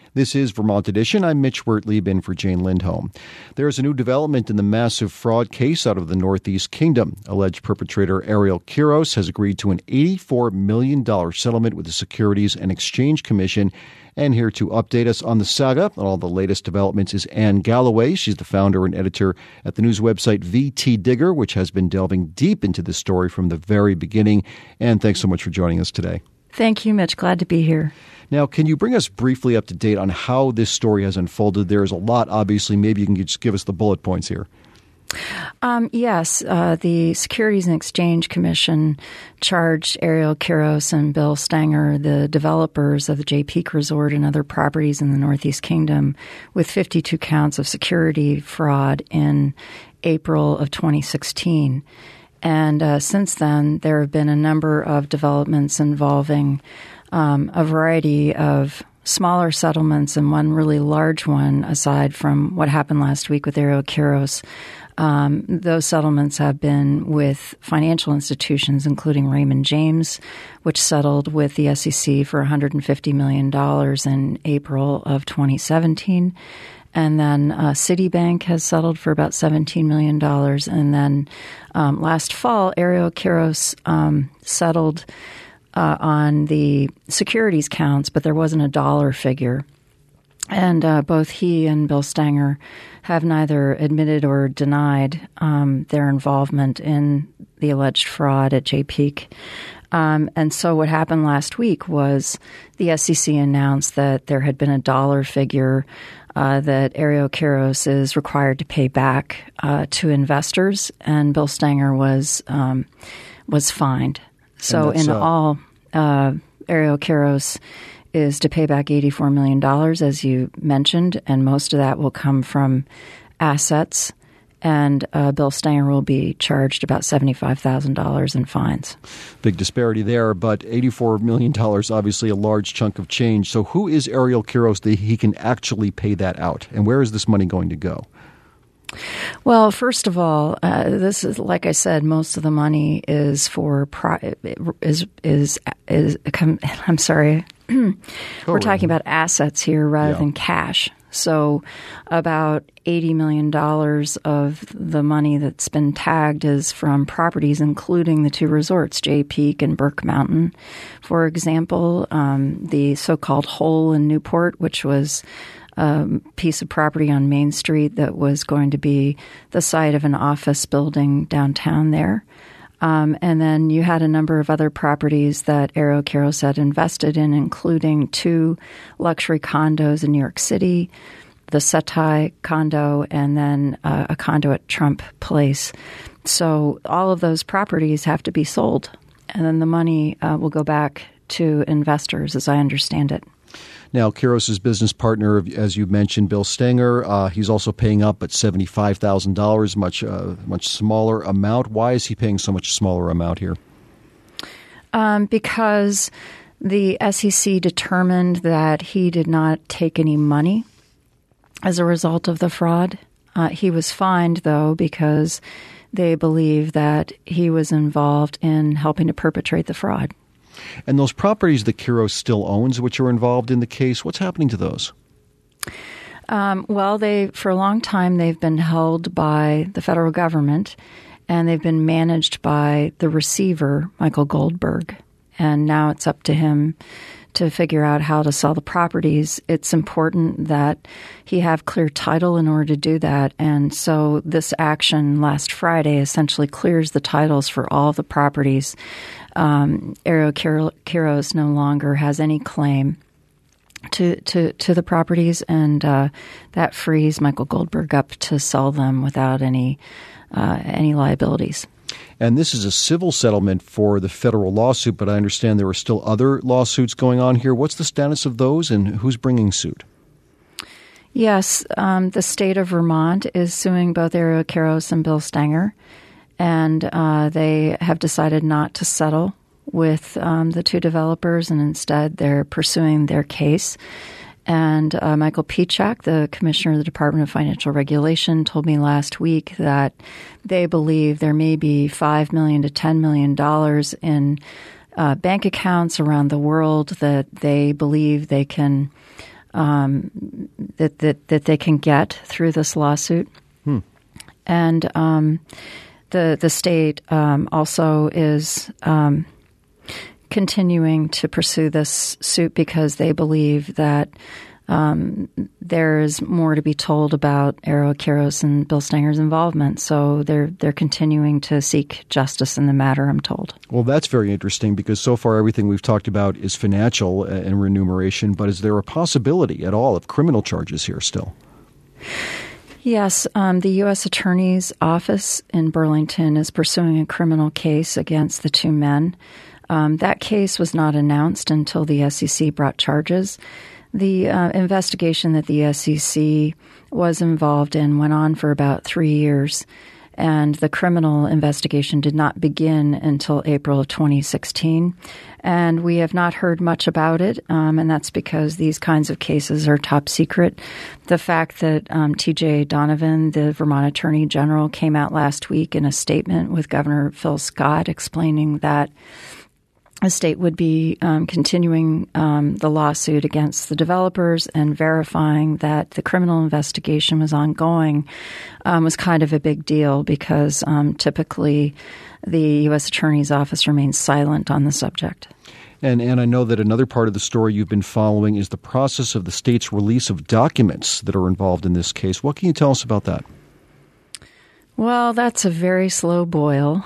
This is Vermont Edition. I'm Mitch Wertlieb in for Jane Lindholm. There's a new development in the massive fraud case out of the Northeast Kingdom. Alleged perpetrator Ariel Quiros has agreed to an $84 million settlement with the Securities and Exchange Commission. And here to update us on the saga and all the latest developments is Anne Galloway. She's the founder and editor at the news website VT Digger, which has been delving deep into this story from the very beginning. Anne, thanks so much for joining us today. Thank you, Mitch. Glad to be here. Now, can you bring us briefly up to date on how this story has unfolded? There is a lot, obviously. Maybe you can just give us the bullet points here. Yes. The Securities and Exchange Commission charged Ariel Quiros and Bill Stanger, the developers of the Jay Peak Resort and other properties in the Northeast Kingdom, with 52 counts of security fraud in April of 2016. And since then, there have been a number of developments involving a variety of smaller settlements and one really large one, aside from what happened last week with Ariel Quiros. Those settlements have been with financial institutions, including Raymond James, which settled with the SEC for $150 million in April of 2017. And then Citibank has settled for about $17 million. And then last fall, Ariel Quiros settled on the securities counts, but there wasn't a dollar figure. And both he and Bill Stanger have neither admitted or denied their involvement in the alleged fraud at Jay Peak. And so what happened last week was the SEC announced that there had been a dollar figure that Ariel Quiros is required to pay back to investors, and Bill Stanger was fined. So in all, Ariel Quiros is to pay back $84 million, as you mentioned, and most of that will come from assets. And Bill Stanger will be charged about $75,000 in fines. Big disparity there, but $84 million, obviously a large chunk of change. So who is Ariel Quiros that he can actually pay that out? And where is this money going to go? Well, first of all, this is, like I said, most of the money is for I'm sorry. We're talking about assets here rather than cash. So about $80 million of the money that's been tagged is from properties, including the two resorts, Jay Peak and Burke Mountain. For example, the so-called Hole in Newport, which was a piece of property on Main Street that was going to be the site of an office building downtown there. And then you had a number of other properties that Ariel Quiros had invested in, including 2 luxury condos in New York City, the Setai condo, and then a condo at Trump Place. So all of those properties have to be sold, and then the money will go back to investors, as I understand it. Now, Quiros' business partner, as you mentioned, Bill Stanger, he's also paying up at $75,000, much smaller amount. Why is he paying so much smaller amount here? Because the SEC determined that he did not take any money as a result of the fraud. He was fined, though, because they believe that he was involved in helping to perpetrate the fraud. And those properties that Quiros still owns, which are involved in the case, what's happening to those? Well, for a long time, they've been held by the federal government, and they've been managed by the receiver, Michael Goldberg. And now it's up to him to figure out how to sell the properties. It's important that he have clear title in order to do that. And so this action last Friday essentially clears the titles for all the properties. Ariel Quiros no longer has any claim to the properties, and that frees Michael Goldberg up to sell them without any liabilities. And this is a civil settlement for the federal lawsuit, but I understand there are still other lawsuits going on here. What's the status of those, and who's bringing suit? Yes, the state of Vermont is suing both Ariel Quiros and Bill Stanger, and they have decided not to settle with the two developers, and instead they're pursuing their case. And Michael Pichak, the commissioner of the Department of Financial Regulation, told me last week that they believe there may be $5 million to $10 million in bank accounts around the world that they believe they can that they can get through this lawsuit. And the state also is continuing to pursue this suit because they believe that there is more to be told about Ariel Quiros and Bill Stanger's involvement. So they're continuing to seek justice in the matter, I'm told. Well, that's very interesting because so far everything we've talked about is financial and remuneration. But is there a possibility at all of criminal charges here still? Yes, the U.S. Attorney's Office in Burlington is pursuing a criminal case against the two men. That case was not announced until the SEC brought charges. The investigation that the SEC was involved in went on for about 3 years, and the criminal investigation did not begin until April of 2016. And we have not heard much about it, and that's because these kinds of cases are top secret. The fact that T.J. Donovan, the Vermont Attorney General, came out last week in a statement with Governor Phil Scott explaining that the state would be continuing the lawsuit against the developers and verifying that the criminal investigation was ongoing was kind of a big deal because typically the U.S. Attorney's Office remains silent on the subject. And I know that another part of the story you've been following is the process of the state's release of documents that are involved in this case. What can you tell us about that? Well, that's a very slow boil,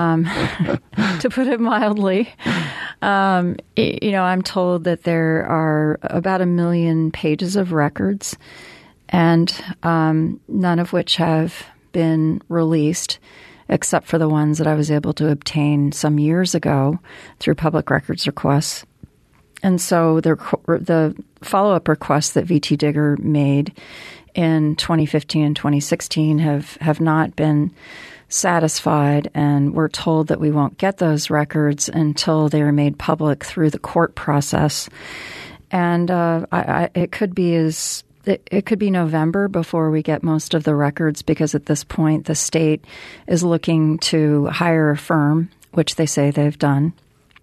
to put it mildly. I'm told that there are about 1 million pages of records, and none of which have been released, except for the ones that I was able to obtain some years ago through public records requests. And so the follow-up requests that VT Digger made in 2015 and 2016 have not been satisfied, and we're told that we won't get those records until they are made public through the court process. And it could be November before we get most of the records because at this point the state is looking to hire a firm, which they say they've done.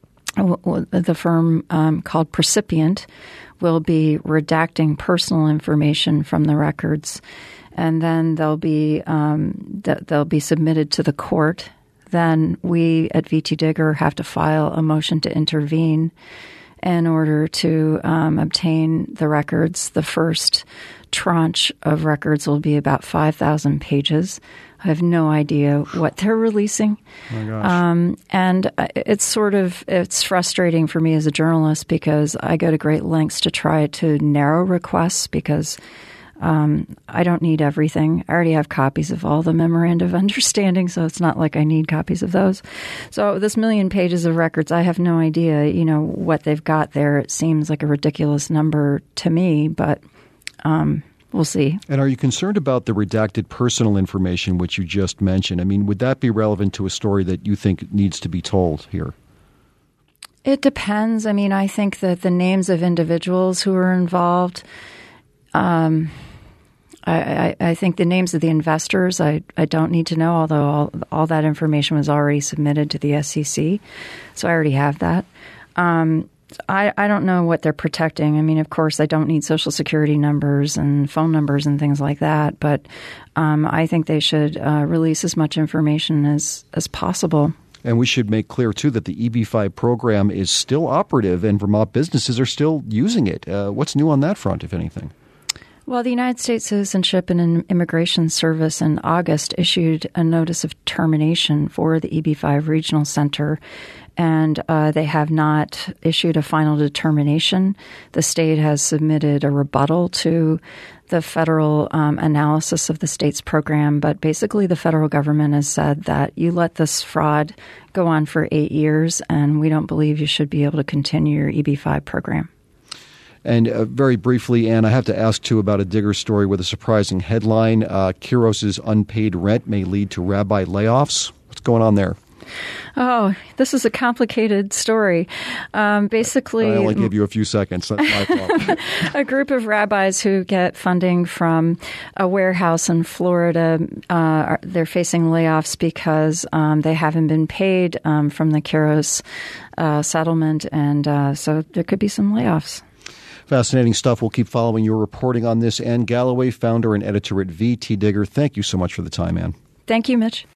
The firm called Precipient will be redacting personal information from the records, and then they'll be submitted to the court. Then we at VT Digger have to file a motion to intervene in order to obtain the records. The first tranche of records will be about 5,000 pages. I have no idea what they're releasing. Oh my gosh. And it's frustrating for me as a journalist because I go to great lengths to try to narrow requests because I don't need everything. I already have copies of all the memoranda of understanding, so it's not like I need copies of those. So this 1 million pages of records, I have no idea, what they've got there. It seems like a ridiculous number to me, but we'll see. And are you concerned about the redacted personal information, which you just mentioned? I mean, would that be relevant to a story that you think needs to be told here? It depends. I mean, I think that the names of individuals who are involved, I think the names of the investors, I don't need to know, although all that information was already submitted to the SEC. So I already have that. I don't know what they're protecting. I mean, of course, I don't need Social Security numbers and phone numbers and things like that. But I think they should release as much information as possible. And we should make clear, too, that the EB-5 program is still operative and Vermont businesses are still using it. What's new on that front, if anything? Well, the United States Citizenship and Immigration Service in August issued a notice of termination for the EB-5 Regional Center, and they have not issued a final determination. The state has submitted a rebuttal to the federal analysis of the state's program, but basically the federal government has said that you let this fraud go on for 8 years, and we don't believe you should be able to continue your EB-5 program. And very briefly, Ann, I have to ask, too, about a Digger story with a surprising headline. Quiros' unpaid rent may lead to rabbi layoffs. What's going on there? Oh, this is a complicated story. Basically, I only gave you a few seconds. That's my fault. A group of rabbis who get funding from a warehouse in Florida, they're facing layoffs because they haven't been paid from the Quiros settlement, and so there could be some layoffs. Fascinating stuff. We'll keep following your reporting on this. Anne Galloway, founder and editor at VT Digger. Thank you so much for the time, Anne. Thank you, Mitch.